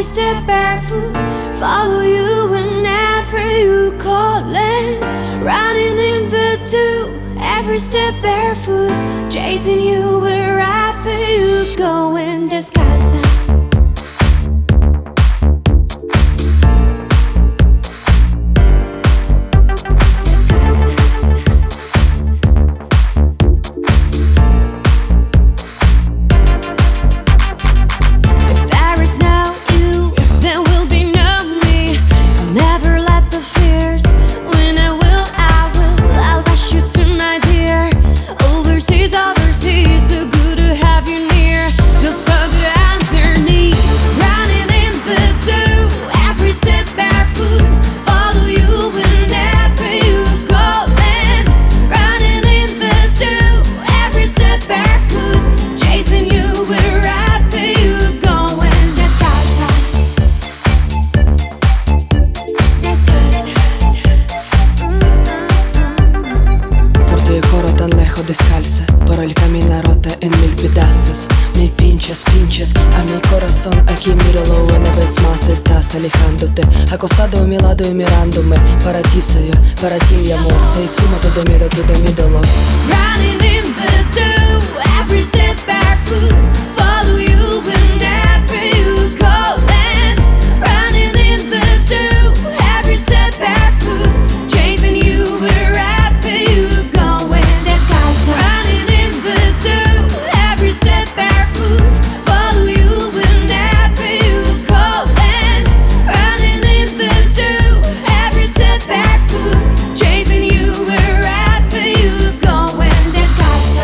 every step barefoot. Follow you whenever you call it. Running in the dew, every step barefoot. Chasing you wherever you go in disguise. Descalza, por el camino rota en mil pedazos. Me pinchas, a mi corazón aquí míralo una vez más. Estás alejándote, acostado a mi lado y mirándome. Para ti soy yo, para ti mi amor. Se esfuma todo mi dolor. Running in the dew, every step barefoot. Follow you whenever you go in. Running in the dew, every step barefoot. Chasing you wherever you go in. Running in the dew, every step barefoot. Follow you whenever you go in. Running in the dew, every step barefoot. Chasing you wherever you go in. Descalza.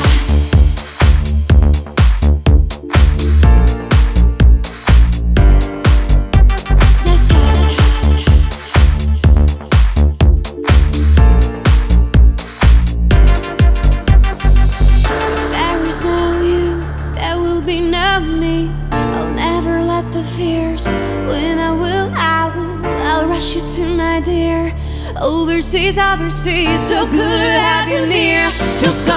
Me. I'll never let the fears. When I will, I'll rush you to my dear. Overseas, so good to have you near. Feel so